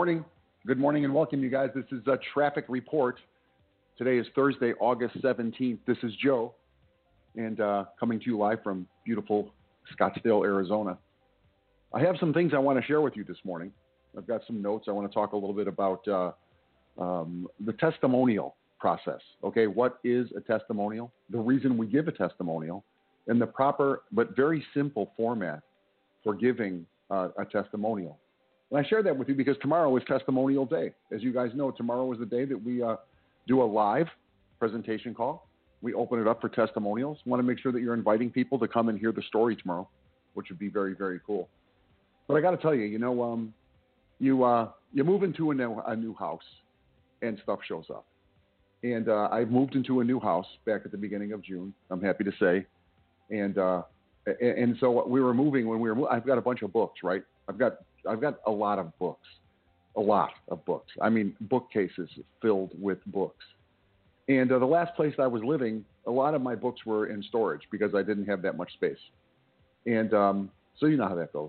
morning. Good morning and welcome, you guys. This is a traffic report. Today is Thursday, August 17th. This is Joe, and coming to you live from beautiful Scottsdale, Arizona. I have some things I want to share with you this morning. I've got some notes. I want to talk a little bit about the testimonial process. Okay, what is a testimonial? The reason we give a testimonial, and the proper but very simple format for giving a testimonial. And I share that with you because tomorrow is Testimonial Day. As you guys know, tomorrow is the day that we do a live presentation call. We open it up for testimonials. We want to make sure that you're inviting people to come and hear the story tomorrow, which would be very, very cool. But I got to tell you, you move into a new house and stuff shows up. And I moved into a new house back at the beginning of June, I'm happy to say. And so we were moving when we were I've got a bunch of books, right? I've got a lot of books. I mean, bookcases filled with books. And the last place I was living, a lot of my books were in storage because I didn't have that much space. And so you know how that goes.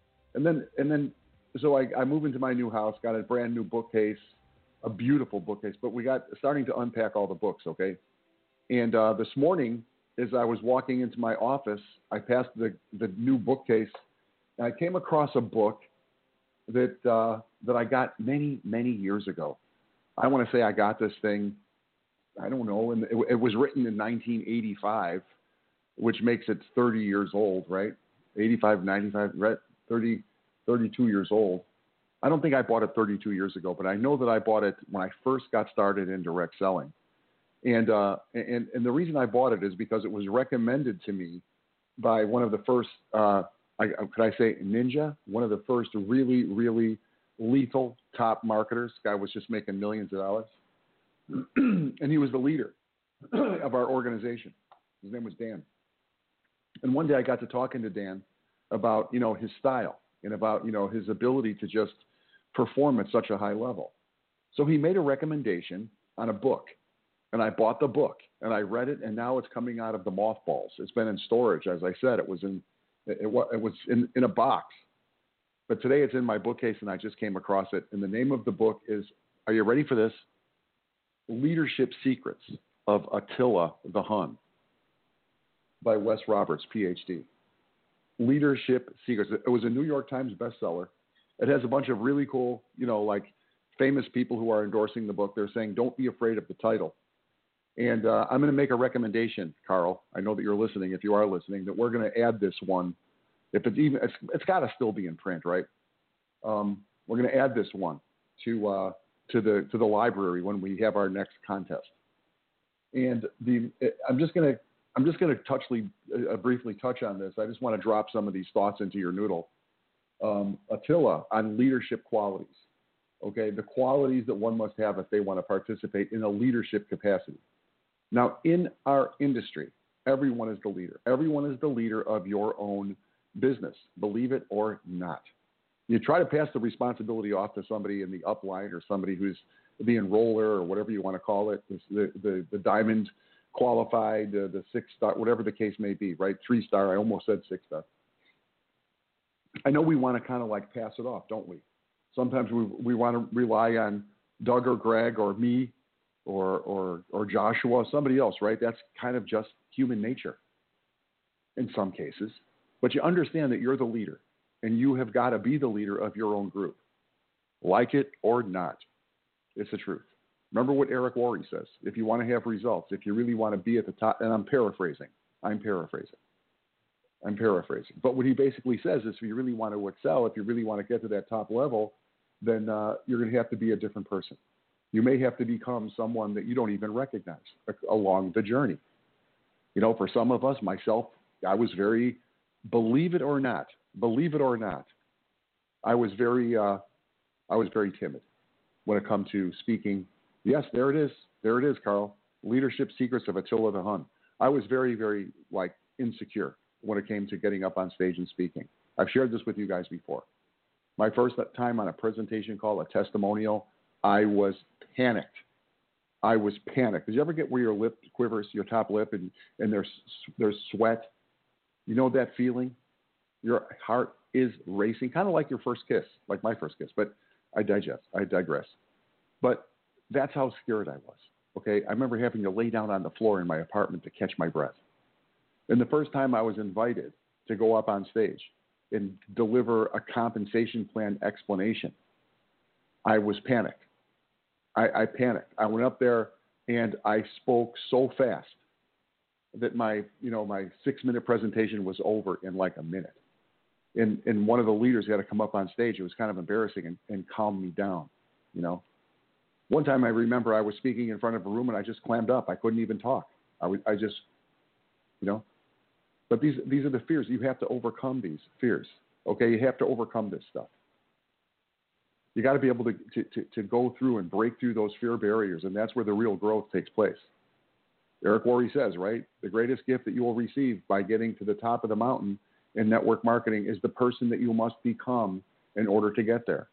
So I moved into my new house, got a brand new bookcase, a beautiful bookcase, but we got starting to unpack all the books, okay? And this morning, as I was walking into my office, I passed the new bookcase, and I came across a book that I got many, many years ago. I want to say I got this thing, I don't know, and it was written in 1985, which makes it 30 years old, right? 85, 95, right? 32 years old. I don't think I bought it 32 years ago, but I know that I bought it when I first got started in direct selling. And the reason I bought it is because it was recommended to me by one of the first, could I say ninja? One of the first really, really lethal top marketers. This guy was just making millions of dollars. And he was the leader of our organization. His name was Dan. And one day I got to talking to Dan about, his style and about, his ability to just perform at such a high level. So he made a recommendation on a book. And I bought the book and I read it, and now it's coming out of the mothballs. It's been in storage, as I said. It was in a box, but today it's in my bookcase, and I just came across it. And the name of the book is, are you ready for this? Leadership Secrets of Attila the Hun by Wes Roberts, PhD. Leadership Secrets. It was a New York Times bestseller. It has a bunch of really cool, famous people who are endorsing the book. They're saying, don't be afraid of the title. And I'm going to make a recommendation, Carl. I know that you're listening. If you are listening, that we're going to add this one. If it's got to still be in print, right? We're going to add this one to the library when we have our next contest. And I'm just going to briefly touch on this. I just want to drop some of these thoughts into your noodle. Attila on leadership qualities. Okay, the qualities that one must have if they want to participate in a leadership capacity. Now, in our industry, everyone is the leader. Everyone is the leader of your own business, believe it or not. You try to pass the responsibility off to somebody in the upline or somebody who's the enroller or whatever you want to call it, the diamond qualified, the 6-star, whatever the case may be, right? 3-star, I almost said 6-star. I know we want to kind of like pass it off, don't we? Sometimes we want to rely on Doug or Greg or me or Joshua, somebody else, right? That's kind of just human nature in some cases. But you understand that you're the leader, and you have got to be the leader of your own group. Like it or not, it's the truth. Remember what Eric Worre says. If you want to have results, if you really want to be at the top, and I'm paraphrasing. But what he basically says is if you really want to excel, if you really want to get to that top level, then you're going to have to be a different person. You may have to become someone that you don't even recognize along the journey. For some of us, myself, I was very, believe it or not, I was very timid when it comes to speaking. Yes, there it is, Carl. Leadership Secrets of Attila the Hun. I was very, very insecure when it came to getting up on stage and speaking. I've shared this with you guys before. My first time on a presentation call, a testimonial, I was panicked. Did you ever get where your lip quivers, your top lip, and there's sweat? You know that feeling? Your heart is racing, kind of like your first kiss, like my first kiss. But I digress. But that's how scared I was. Okay. I remember having to lay down on the floor in my apartment to catch my breath. And the first time I was invited to go up on stage and deliver a compensation plan explanation, I was panicked. I panicked. I went up there and I spoke so fast that my 6-minute presentation was over in like a minute. And one of the leaders had to come up on stage. It was kind of embarrassing and calm me down, One time I remember I was speaking in front of a room and I just clammed up. I couldn't even talk. I just. But these are the fears. You have to overcome these fears. Okay, you have to overcome this stuff. You got to be able to go through and break through those fear barriers, and that's where the real growth takes place. Eric Worre says, right, the greatest gift that you will receive by getting to the top of the mountain in network marketing is the person that you must become in order to get there.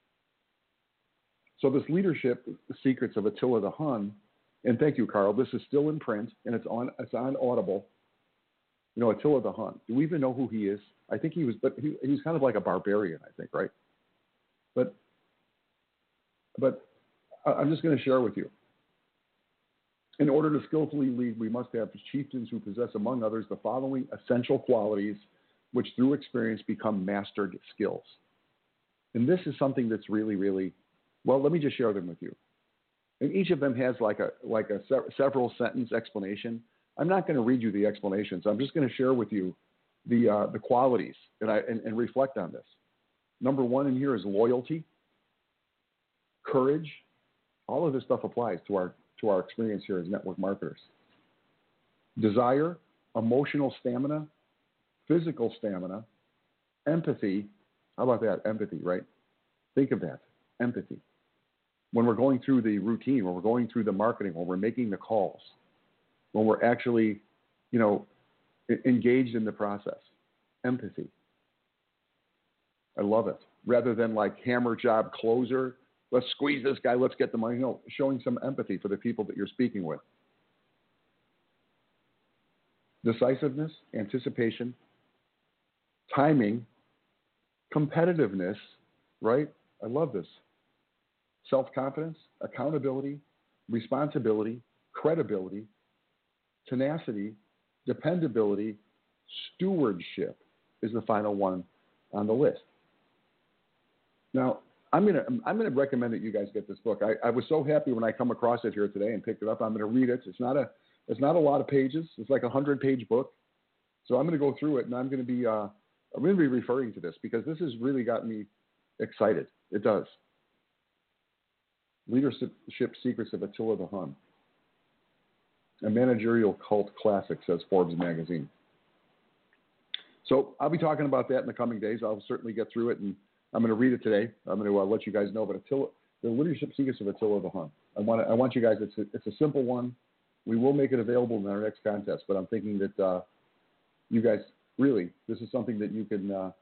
So this leadership secrets of Attila the Hun, and thank you, Carl. This is still in print and it's on Audible. Attila the Hun. Do we even know who he is? I think he was kind of like a barbarian, I think, right? But I'm just going to share with you. In order to skillfully lead, we must have chieftains who possess, among others, the following essential qualities, which through experience become mastered skills. And this is something that's really, really, well, let me just share them with you. And each of them has like a several sentence explanation. I'm not going to read you the explanations. I'm just going to share with you the qualities and reflect on this. Number one in here is loyalty, courage. All of this stuff applies to our experience here as network marketers. Desire, emotional stamina, physical stamina, empathy. How about that? Empathy, right? Think of that. Empathy. When we're going through the routine, when we're going through the marketing, when we're making the calls, when we're actually, engaged in the process. Empathy. I love it. Rather than like hammer job closer, let's squeeze this guy, let's get the money. No, showing some empathy for the people that you're speaking with. Decisiveness, anticipation, timing, competitiveness, right? I love this. Self-confidence, accountability, responsibility, credibility, tenacity, dependability, stewardship is the final one on the list. Now, I'm gonna recommend that you guys get this book. I was so happy when I come across it here today and picked it up. I'm gonna read it. It's not a lot of pages. It's like a 100-page book. So I'm gonna go through it and I'm gonna be referring to this because this has really got me excited. It does. Leadership Secrets of Attila the Hun. A managerial cult classic, says Forbes magazine. So I'll be talking about that in the coming days. I'll certainly get through it, and I'm going to read it today. I'm going to let you guys know. But the Leadership Secrets of Attila the Hun. I want you guys. It's a simple one. We will make it available in our next contest. But I'm thinking that you guys really, this is something that you can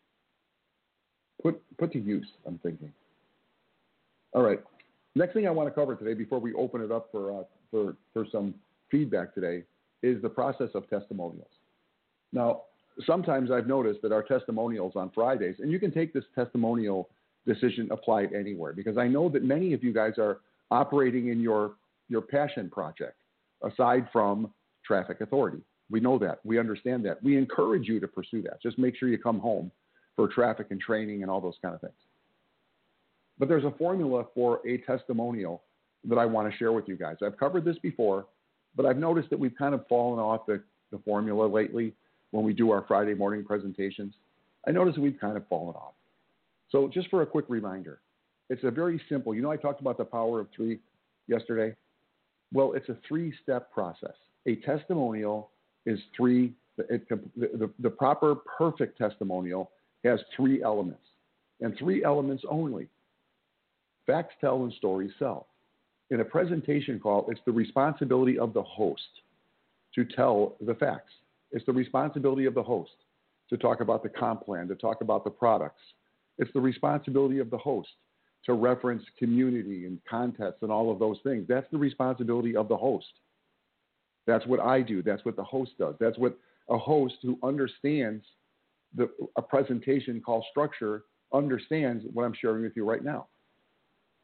put to use. I'm thinking. All right. Next thing I want to cover today, before we open it up for some feedback today, is the process of testimonials. Now, sometimes I've noticed that our testimonials on Fridays, and you can take this testimonial decision applied anywhere, because I know that many of you guys are operating in your passion project aside from Traffic Authority. We know that. We understand that. We encourage you to pursue that. Just make sure you come home for traffic and training and all those kind of things. But there's a formula for a testimonial that I want to share with you guys. I've covered this before, but I've noticed that we've kind of fallen off the formula lately when we do our Friday morning presentations. I noticed that we've kind of fallen off. So just for a quick reminder, it's a very simple, I talked about the power of 3 yesterday. Well, it's a 3-step process. A testimonial is the proper perfect testimonial has 3 elements, and 3 elements only. Facts tell and stories sell. In a presentation call, it's the responsibility of the host to tell the facts. It's the responsibility of the host to talk about the comp plan, to talk about the products. It's the responsibility of the host to reference community and contests and all of those things. That's the responsibility of the host. That's what I do. That's what the host does. That's what a host who understands a presentation call structure understands what I'm sharing with you right now.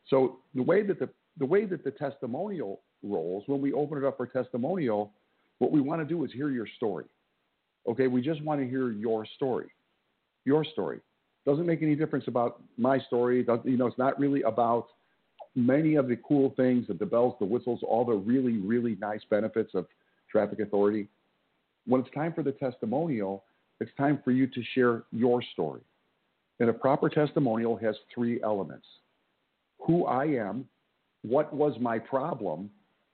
So the way that the testimonial rolls, when we open it up for testimonial, what we want to do is hear your story. Okay, we just want to hear your story. Your story. Doesn't make any difference about my story. It's not really about many of the cool things, the bells, the whistles, all the really, really nice benefits of traffic authority. When it's time for the testimonial, it's time for you to share your story. And a proper testimonial has 3 elements: who I am, what was my problem,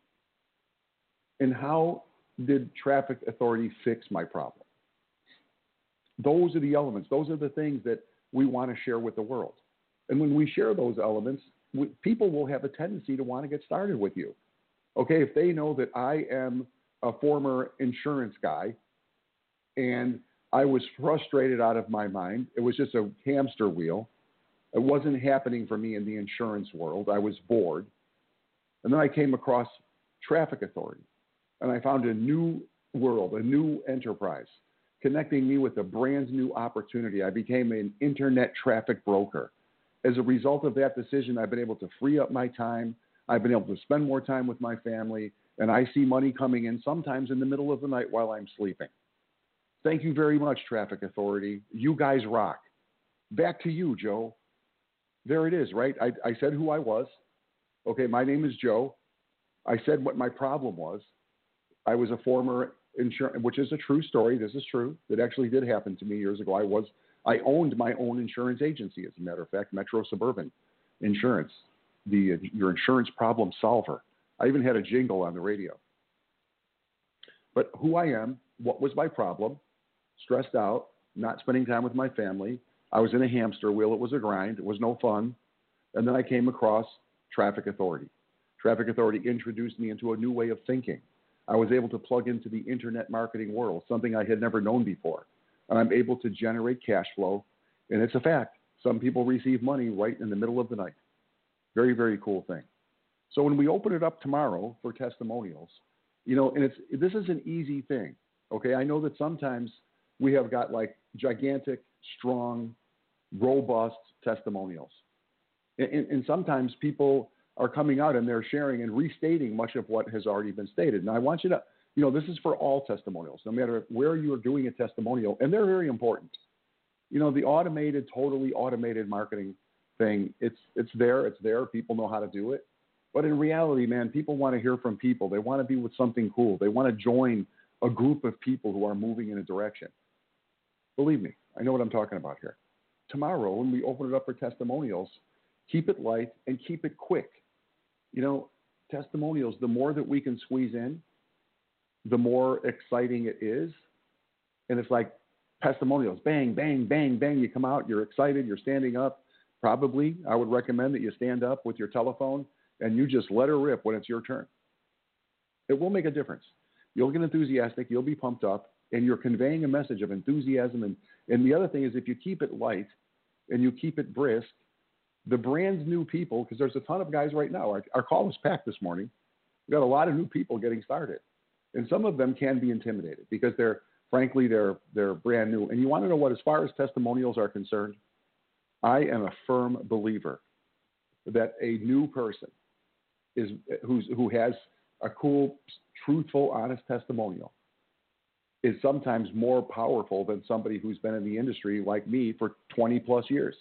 and how did traffic authority fix my problem. Those are the elements. Those are the things that we want to share with the world. And when we share those elements, people will have a tendency to want to get started with you. Okay, if they know that I am a former insurance guy and I was frustrated out of my mind, it was just a hamster wheel. It wasn't happening for me in the insurance world. I was bored. And then I came across traffic authority, and I found a new world, a new enterprise, connecting me with a brand new opportunity. I became an internet traffic broker. As a result of that decision, I've been able to free up my time. I've been able to spend more time with my family, and I see money coming in sometimes in the middle of the night while I'm sleeping. Thank you very much, traffic authority. You guys rock. Back to you, Joe. There it is, right? I said who I was. Okay, my name is Joe. I said what my problem was. I was a former insurance, which is a true story. This is true. It actually did happen to me years ago. I owned my own insurance agency, as a matter of fact, Metro Suburban Insurance, your insurance problem solver. I even had a jingle on the radio. But who I am, what was my problem, stressed out, not spending time with my family. I was in a hamster wheel. It was a grind. It was no fun. And then I came across traffic authority. Traffic authority introduced me into a new way of thinking. I was able to plug into the internet marketing world, something I had never known before. And I'm able to generate cash flow. And it's a fact. Some people receive money right in the middle of the night. Very, very cool thing. So when we open it up tomorrow for testimonials, and this is an easy thing. Okay, I know that sometimes we have got like gigantic, strong, robust testimonials. And sometimes people are coming out and they're sharing and restating much of what has already been stated. And I want you to, this is for all testimonials, no matter where you are doing a testimonial, and they're very important. The totally automated marketing thing, it's there. People know how to do it. But in reality, man, people want to hear from people. They want to be with something cool. They want to join a group of people who are moving in a direction. Believe me, I know what I'm talking about here. Tomorrow, when we open it up for testimonials, keep it light and keep it quick. Testimonials, the more that we can squeeze in, the more exciting it is. And it's like testimonials, bang, bang, bang, bang. You come out, you're excited, you're standing up. Probably, I would recommend that you stand up with your telephone and you just let her rip when it's your turn. It will make a difference. You'll get enthusiastic, you'll be pumped up, and you're conveying a message of enthusiasm. And the other thing is, if you keep it light and you keep it brisk, the brand new people, because there's a ton of guys right now. Our call was packed this morning. We've got a lot of new people getting started. And some of them can be intimidated because they're brand new. And you want to know what, as far as testimonials are concerned, I am a firm believer that a new person who has a cool, truthful, honest testimonial is sometimes more powerful than somebody who's been in the industry like me for 20 plus years.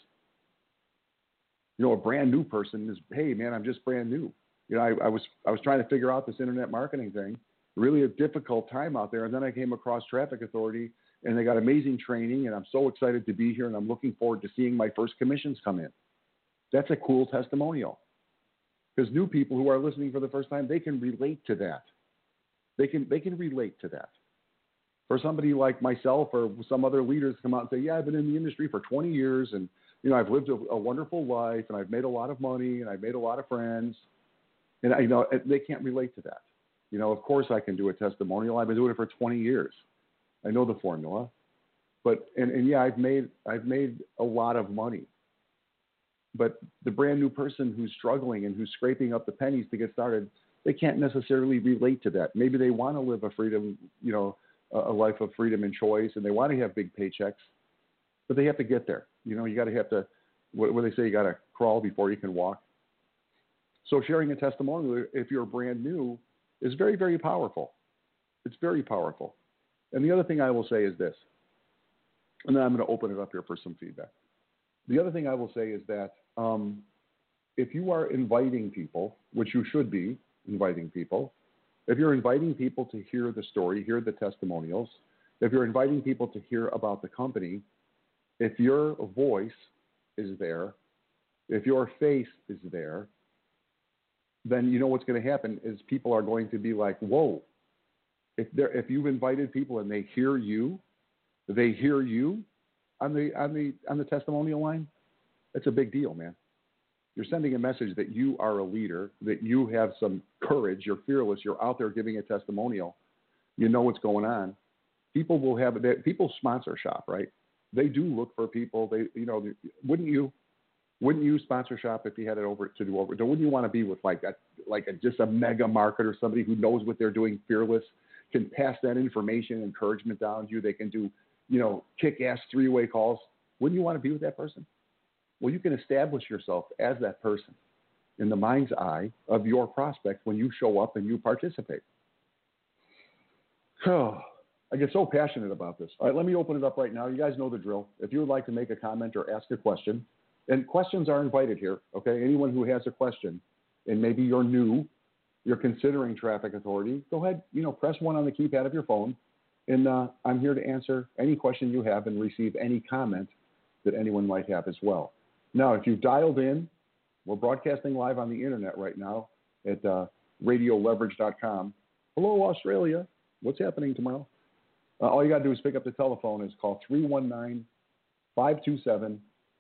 A brand new person is, hey man, I'm just brand new. I was trying to figure out this internet marketing thing, really a difficult time out there. And then I came across Traffic Authority and they got amazing training and I'm so excited to be here and I'm looking forward to seeing my first commissions come in. That's a cool testimonial because new people who are listening for the first time, they can relate to that. They can relate to that. For somebody like myself or some other leaders come out and say, yeah, I've been in the industry for 20 years and I've lived a wonderful life and I've made a lot of money and I've made a lot of friends. And, they can't relate to that. Of course I can do a testimonial. I've been doing it for 20 years. I know the formula. But, and yeah, I've made a lot of money. But the brand new person who's struggling and who's scraping up the pennies to get started, they can't necessarily relate to that. Maybe they want to live a freedom, a life of freedom and choice, and they want to have big paychecks, but they have to get there. You got to have to, what do they say? You got to crawl before you can walk. So sharing a testimonial, if you're brand new, is very, very powerful. It's very powerful. And the other thing I will say is this, and then I'm going to open it up here for some feedback. The other thing I will say is that if you are inviting people, which you should be inviting people, if you're inviting people to hear the story, hear the testimonials, if you're inviting people to hear about the company, if your voice is there, if your face is there, then you know what's going to happen is people are going to be like, whoa. If you've invited people and they hear you on the testimonial line, that's a big deal, man. You're sending a message that you are a leader, that you have some courage, you're fearless, you're out there giving a testimonial, you know what's going on. People will have people sponsor shop, right? They do look for people. Wouldn't you sponsor shop if you had it wouldn't you want to be with just a mega marketer, somebody who knows what they're doing, fearless, can pass that information, encouragement down to you. They can do, kick-ass three-way calls. Wouldn't you want to be with that person? Well, you can establish yourself as that person in the mind's eye of your prospect when you show up and you participate. Oh, I get so passionate about this. All right, let me open it up right now. You guys know the drill. If you would like to make a comment or ask a question, and questions are invited here, okay? Anyone who has a question, and maybe you're new, you're considering Traffic Authority, go ahead, press 1 on the keypad of your phone, and I'm here to answer any question you have and receive any comment that anyone might have as well. Now, if you've dialed in, we're broadcasting live on the internet right now at radioleverage.com. Hello, Australia. What's happening tomorrow? All you got to do is pick up the telephone and call 319-527-6087,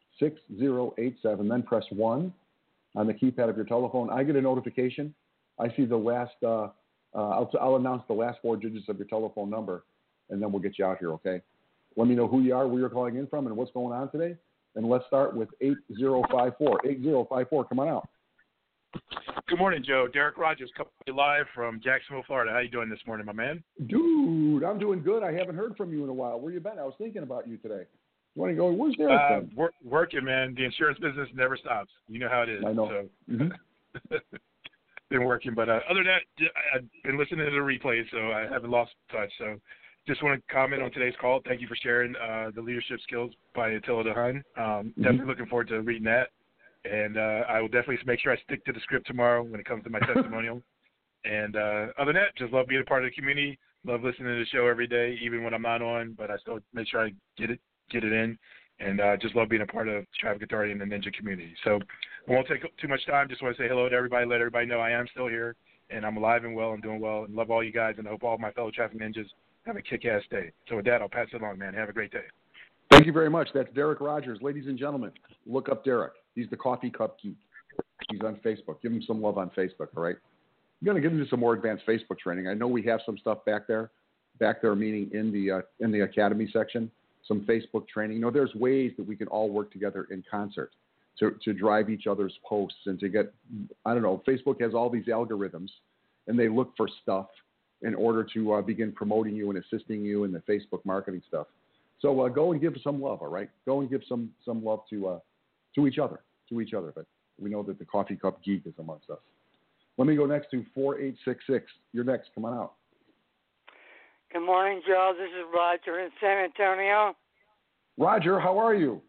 then press 1 on the keypad of your telephone. I get a notification. I see the last, I'll announce the last 4 digits of your telephone number, and then we'll get you out here, okay? Let me know who you are, where you're calling in from, and what's going on today. And let's start with 8054. 8054, come on out. Good morning, Joe. Derek Rogers coming live from Jacksonville, Florida. How you doing this morning, my man? Dude, I'm doing good. I haven't heard from you in a while. Where you been? I was thinking about you today. You want to go, where's Derek? Working, man. The insurance business never stops. You know how it is. I know. So. Mm-hmm. Been working, but other than that, I've been listening to the replays, so I haven't lost touch. So just want to comment on today's call. Thank you for sharing the leadership skills by Attila the Hun. Definitely looking forward to reading that. And I will definitely make sure I stick to the script tomorrow when it comes to my testimonial. And other than that, just love being a part of the community. Love listening to the show every day, even when I'm not on, but I still make sure I get it in. And just love being a part of Traffic Authority and the Ninja community. So I won't take too much time. Just want to say hello to everybody, let everybody know I am still here, and I'm alive and well and doing well, and love all you guys, and I hope all my fellow Traffic Ninjas have a kick-ass day. So with that, I'll pass it along, man. Have a great day. Thank you very much. That's Derek Rogers. Ladies and gentlemen, look up Derek. He's the Coffee Cup Geek. He's on Facebook. Give him some love on Facebook, all right? I'm going to get into some more advanced Facebook training. I know we have some stuff back there meaning in the Academy section, some Facebook training. There's ways that we can all work together in concert to drive each other's posts and to get, Facebook has all these algorithms, and they look for stuff in order to begin promoting you and assisting you in the Facebook marketing stuff. So go and give some love, all right? Go and give some love to each other. But we know that the Coffee Cup Geek is amongst us. Let me go next to 4866. You're next. Come on out. Good morning, Joe. This is Roger in San Antonio. Roger, how are you?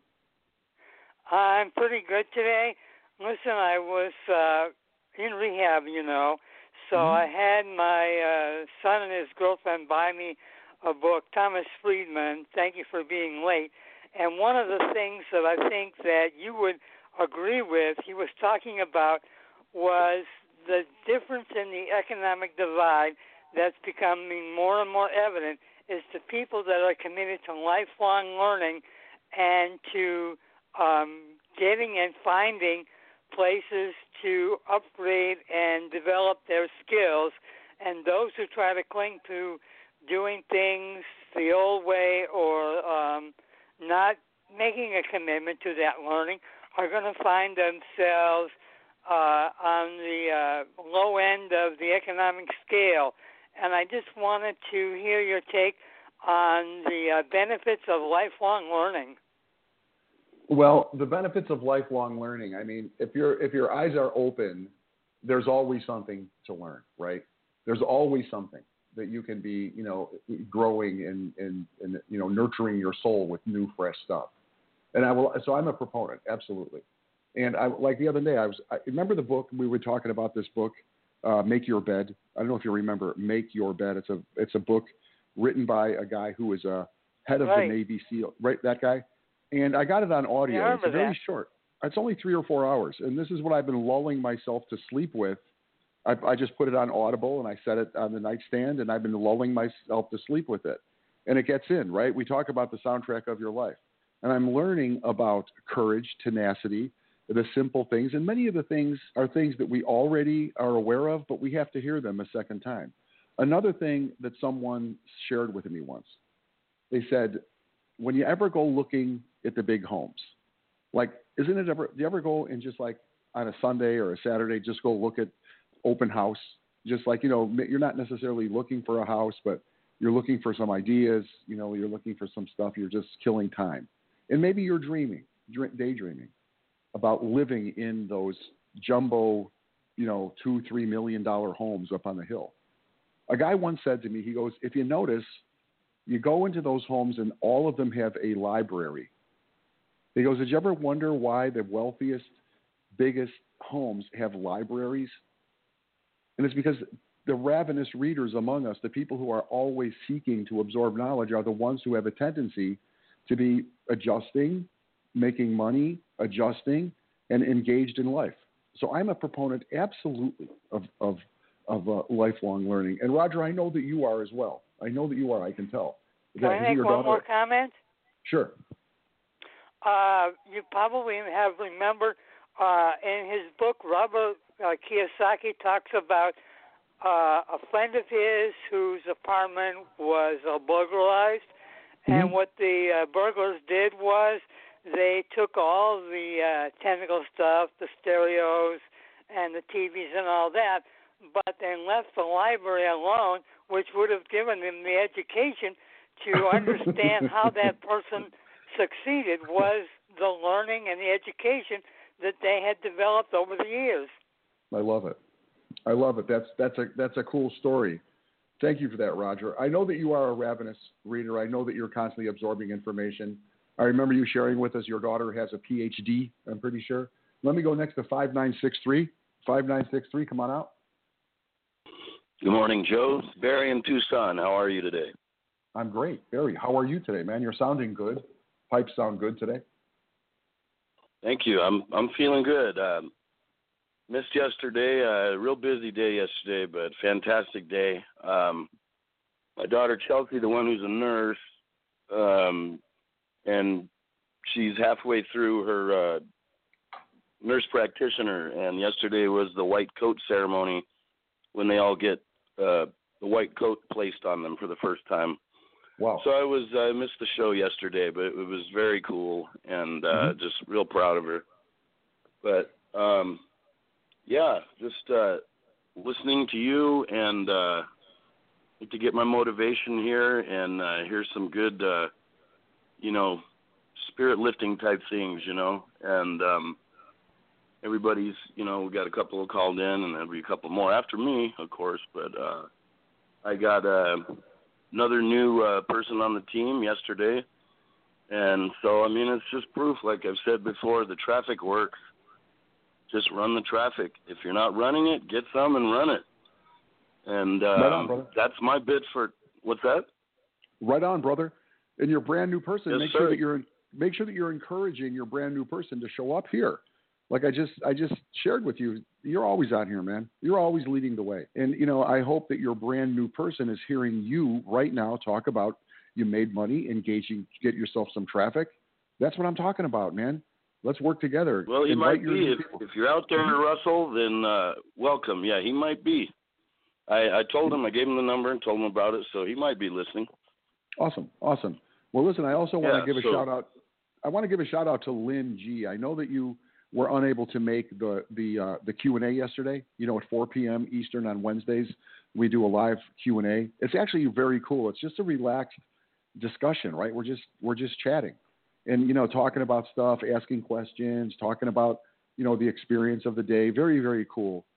I'm pretty good today. Listen, I was in rehab, so I had my son and his girlfriend buy me a book, Thomas Friedman, Thank You for Being Late. And one of the things that I think that you would agree with, he was talking about, was the difference in the economic divide that's becoming more and more evident is the people that are committed to lifelong learning and to getting and finding places to upgrade and develop their skills, and those who try to cling to doing things the old way or not making a commitment to that learning are going to find themselves on the low end of the economic scale. And I just wanted to hear your take on the benefits of lifelong learning. Well, the benefits of lifelong learning, I mean, if your eyes are open there's always something to learn, right? There's always something that you can be, growing and nurturing your soul with new, fresh stuff. And so I'm a proponent, absolutely. And like the other day, I remember the book, we were talking about this book, Make Your Bed. I don't know if you remember Make Your Bed. It's a book written by a guy who is a head of the Navy SEAL, right? That guy. And I got it on audio. Yeah, it's very short. It's only 3 or 4 hours. And this is what I've been lulling myself to sleep with. I just put it on Audible and I set it on the nightstand and I've been lulling myself to sleep with it. And it gets in, right? We talk about the soundtrack of your life. And I'm learning about courage, tenacity, the simple things. And many of the things are things that we already are aware of, but we have to hear them a second time. Another thing that someone shared with me once, they said, when you ever go looking at the big homes, like, do you ever go and just like on a Sunday or a Saturday, just go look at open house? Just like, you're not necessarily looking for a house, but you're looking for some ideas, you're looking for some stuff, you're just killing time. And maybe you're daydreaming about living in those jumbo, $2-3 million homes up on the hill. A guy once said to me, he goes, if you notice, you go into those homes and all of them have a library. He goes, did you ever wonder why the wealthiest, biggest homes have libraries? And it's because the ravenous readers among us, the people who are always seeking to absorb knowledge, are the ones who have a tendency to be adjusting, making money, adjusting, and engaged in life. So I'm a proponent, absolutely, of lifelong learning. And Roger, I know that you are as well. I know that you are. I can tell. Can I make one more comment? Sure. You probably have remembered in his book, Robert Kiyosaki talks about a friend of his whose apartment was burglarized. And what the burglars did was they took all the technical stuff, the stereos and the TVs and all that, but then left the library alone, which would have given them the education to understand how that person succeeded, was the learning and the education that they had developed over the years. I love it. That's a cool story. Thank you for that, Roger. I know that you are a ravenous reader. I know that you're constantly absorbing information. I remember you sharing with us your daughter has a PhD, I'm pretty sure. Let me go next to 5963. 5963, come on out. Good morning, Joe. Barry in Tucson. How are you today? I'm great. Barry, how are you today, man? You're sounding good. Pipes sound good today. Thank you. I'm feeling good. Missed yesterday. Real busy day yesterday, but fantastic day. My daughter Chelsea, the one who's a nurse, and she's halfway through her nurse practitioner, and yesterday was the white coat ceremony when they all get the white coat placed on them for the first time. Wow. So I missed the show yesterday, but it was very cool, and just real proud of her. But yeah, just listening to you and to get my motivation here and hear some good, spirit lifting type things, and everybody's, we got a couple of called in, and there'll be a couple more after me, of course, but I got another new person on the team yesterday, and so, it's just proof, like I've said before, the traffic works. Just run the traffic. If you're not running it, get some and run it. And right on, brother. That's my bit for, what's that? Right on, brother. And your brand new person, yes, make sir. sure that you're encouraging your brand new person to show up here. Like I just shared with you, you're always out here, man. You're always leading the way. And, I hope that your brand new person is hearing you right now talk about you made money, engaging, get yourself some traffic. That's what I'm talking about, man. Let's work together. Well, he might be. If you're out there, Russell, then welcome. Yeah, he might be. I told him, I gave him the number and told him about it, so he might be listening. Awesome. Well, listen, I also want to give a shout out. I want to give a shout out to Lynn G. I know that you were unable to make the Q&A yesterday. At 4 p.m. Eastern on Wednesdays, we do a live Q&A. It's actually very cool. It's just a relaxed discussion, right? We're just chatting. And, talking about stuff, asking questions, talking about, the experience of the day. Very, very cool.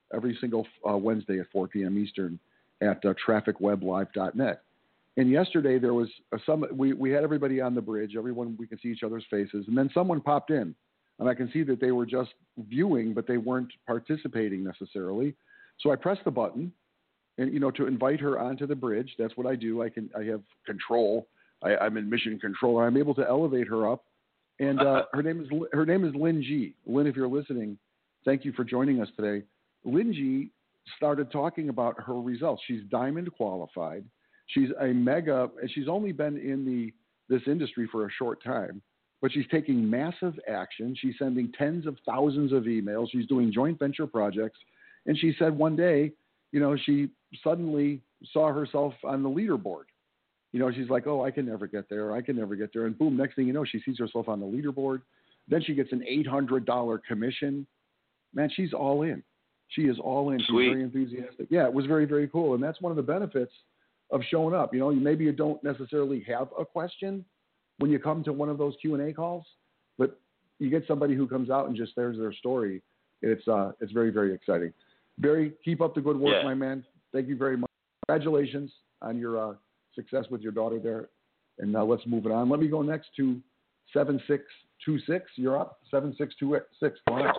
every single Wednesday at 4 p.m. Eastern at trafficweblive.net. And yesterday there was we had everybody on the bridge, everyone, we could see each other's faces, and then someone popped in, and I can see that they were just viewing, but they weren't participating necessarily. So I pressed the button, and to invite her onto the bridge. That's what I do. I have control. I'm in mission control. I'm able to elevate her up, and her name is Lynn G. Lynn, if you're listening, thank you for joining us today. Lynn G started talking about her results. She's diamond qualified. She's she's only been in this industry for a short time, but she's taking massive action. She's sending tens of thousands of emails. She's doing joint venture projects. And she said one day, she suddenly saw herself on the leaderboard. She's like, oh, I can never get there. And boom, next thing you know, she sees herself on the leaderboard. Then she gets an $800 commission. Man, she's all in. She is all in. Sweet. She's very enthusiastic. Yeah, it was very, very cool. And that's one of the benefits of showing up. Maybe you don't necessarily have a question when you come to one of those Q&A calls, but you get somebody who comes out and just shares their story. It's very, very exciting. Barry, keep up the good work, my man. Thank you very much. Congratulations on your success with your daughter there. And let's move it on. Let me go next to 7626. You're up. 7626. Go ahead.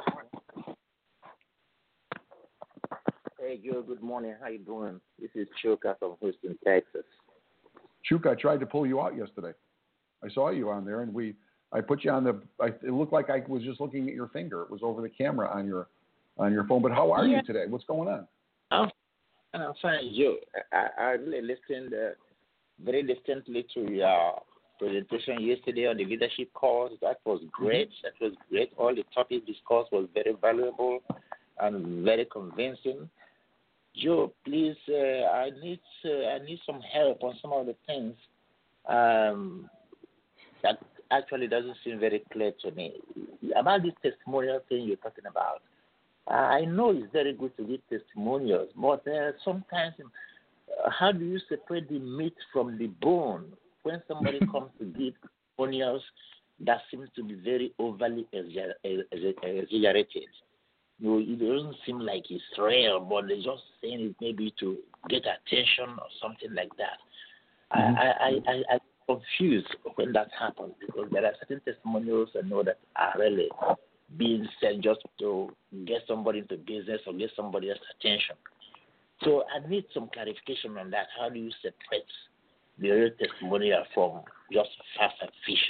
Hey, Joe. Good morning. How you doing? This is Chuka from Houston, Texas. Chuka, I tried to pull you out yesterday. I saw you on there, and I put you on it looked like I was just looking at your finger. It was over the camera on your phone. But how are you today? What's going on? I'm fine, Joe. I really listened very distinctly to your presentation yesterday on the leadership course. That was great. All the topics discussed was very valuable and very convincing. Joe, please, I need some help on some of the things that actually doesn't seem very clear to me. About this testimonial thing you're talking about, I know it's very good to give testimonials, but sometimes how do you separate the meat from the bone when somebody comes to give testimonials that seems to be very overly exaggerated? It doesn't seem like it's real, but they're just saying it maybe to get attention or something like that. I'm confused when that happens, because there are certain testimonials I know that are really being said just to get somebody into business or get somebody else's attention. So I need some clarification on that. How do you separate the real testimonial from just fast and fishing?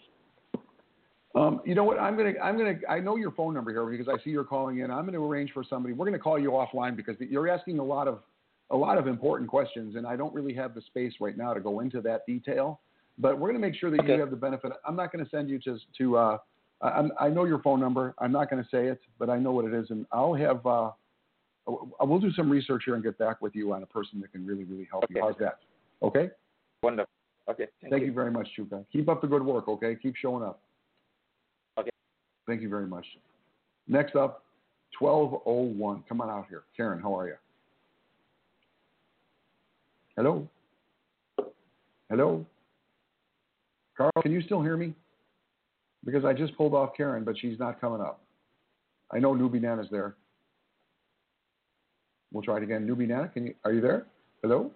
You know what? I know your phone number here because I see you're calling in. I'm going to arrange for somebody. We're going to call you offline because you're asking a lot of important questions, and I don't really have the space right now to go into that detail. But we're going to make sure that you have the benefit. I'm not going to send you to I know your phone number. I'm not going to say it, but I know what it is, and I'll have. We'll do some research here and get back with you on a person that can really, really help you. How's that? Okay. Wonderful. Okay. Thank you very much, Chuka. Keep up the good work. Okay. Keep showing up. Okay. Thank you very much. Next up, 1201. Come on out here. Karen, how are you? Hello? Hello? Carl, can you still hear me? Because I just pulled off Karen, but she's not coming up. I know Newbie Nana's there. We'll try it again. Newbie Nana, are you there? Hello?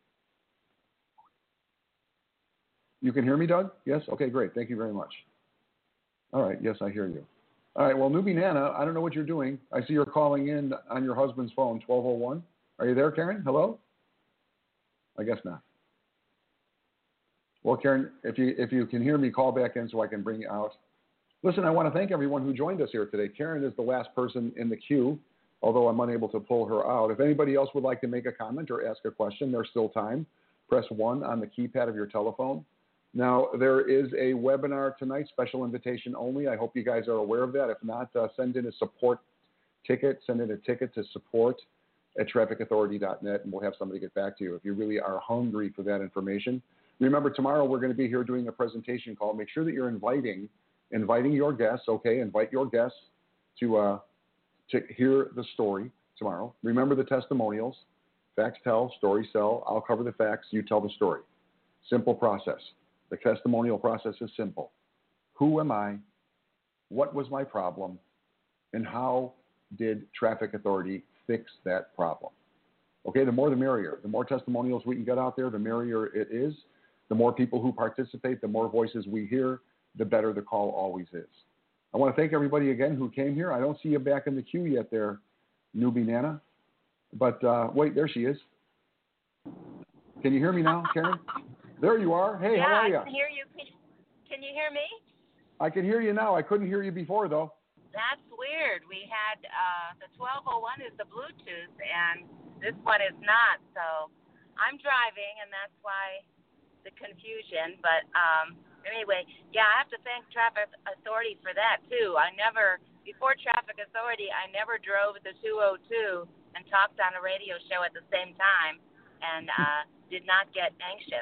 You can hear me, Doug? Yes? Okay, great. Thank you very much. All right. Yes, I hear you. All right. Well, Newbie Nana, I don't know what you're doing. I see you're calling in on your husband's phone, 1201. Are you there, Karen? Hello? I guess not. Well, Karen, if you can hear me, call back in so I can bring you out. Listen, I want to thank everyone who joined us here today. Karen is the last person in the queue, although I'm unable to pull her out. If anybody else would like to make a comment or ask a question, there's still time. Press 1 on the keypad of your telephone. Now, there is a webinar tonight, special invitation only. I hope you guys are aware of that. If not, send in a support ticket. Send in a ticket to support@trafficauthority.net, and we'll have somebody get back to you if you really are hungry for that information. Remember, tomorrow we're going to be here doing a presentation call. Make sure that you're inviting your guests, okay? Invite your guests to hear the story tomorrow. Remember the testimonials. Facts tell, stories sell. I'll cover the facts. You tell the story. Simple process. The testimonial process is simple. Who am I? What was my problem? And how did Traffic Authority fix that problem. Okay, the more the merrier. The more testimonials we can get out there, the merrier it is. The more people who participate, the more voices we hear, the better the call always is. I want to thank everybody again who came here. I don't see you back in the queue yet there, Newbie Nana. But wait, there she is. Can you hear me now, Karen? There you are. Hey, how are you? Yeah, I can hear you. Can you hear me? I can hear you now. I couldn't hear you before, though. That's weird. We had the 1201 is the Bluetooth, and this one is not. So I'm driving, and that's why the confusion. But anyway, yeah, I have to thank Traffic Authority for that, too. Before Traffic Authority, I never drove the 202 and talked on a radio show at the same time and did not get anxious.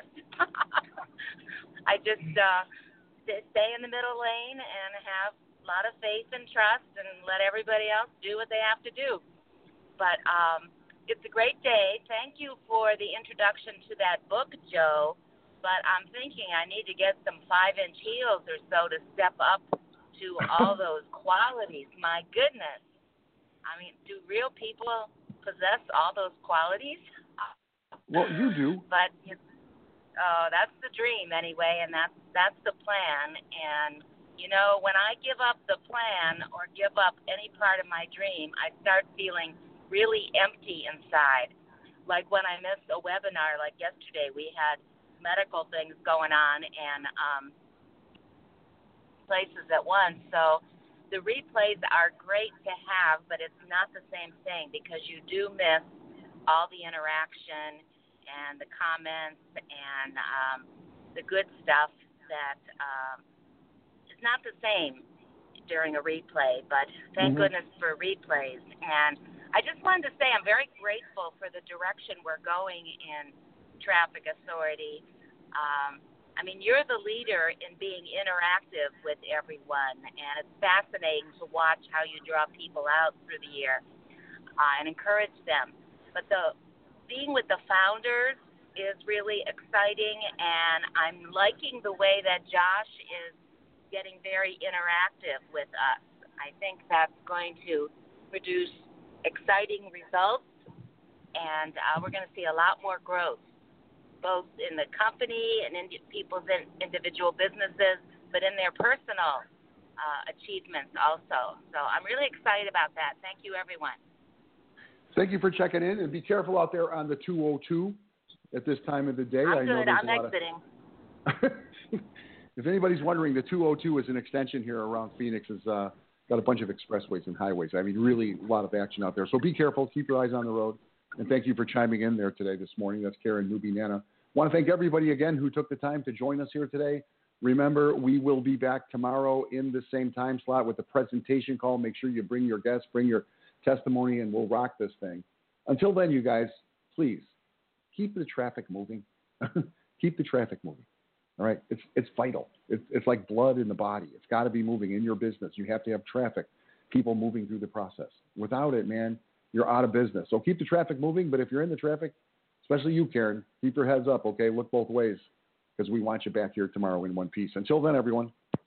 I just stay in the middle lane and have a lot of faith and trust and let everybody else do what they have to do. But it's a great day. Thank you for the introduction to that book, Joe. But I'm thinking I need to get some 5-inch heels or so to step up to all those qualities. My goodness. I mean, do real people possess all those qualities? Well, you do. But that's the dream anyway, and that's the plan. And you know, when I give up the plan or give up any part of my dream, I start feeling really empty inside. Like when I missed a webinar, like yesterday, we had medical things going on and places at once. So the replays are great to have, but it's not the same thing because you do miss all the interaction and the comments and the good stuff that it's not the same during a replay, but thank goodness for replays. And I just wanted to say I'm very grateful for the direction we're going in Traffic Authority. I mean, you're the leader in being interactive with everyone, and it's fascinating to watch how you draw people out through the year and encourage them. But being with the founders is really exciting, and I'm liking the way that Josh is getting very interactive with us. I think that's going to produce exciting results, and we're going to see a lot more growth, both in the company and in people's individual businesses, but in their personal achievements also. So I'm really excited about that. Thank you, everyone. Thank you for checking in, and be careful out there on the 202 at this time of the day. I'm good. I'm exiting. If anybody's wondering, the 202 is an extension here around Phoenix. It's got a bunch of expressways and highways. I mean, really a lot of action out there. So be careful. Keep your eyes on the road. And thank you for chiming in there today, this morning. That's Karen Newbie Nana. Want to thank everybody again who took the time to join us here today. Remember, we will be back tomorrow in the same time slot with the presentation call. Make sure you bring your guests, bring your testimony, and we'll rock this thing. Until then, you guys, please keep the traffic moving. Keep the traffic moving. All right, it's vital. It's like blood in the body. It's got to be moving in your business. You have to have traffic, people moving through the process. Without it, man, you're out of business. So keep the traffic moving. But if you're in the traffic, especially you, Karen, keep your heads up. Okay, look both ways because we want you back here tomorrow in one piece. Until then, everyone.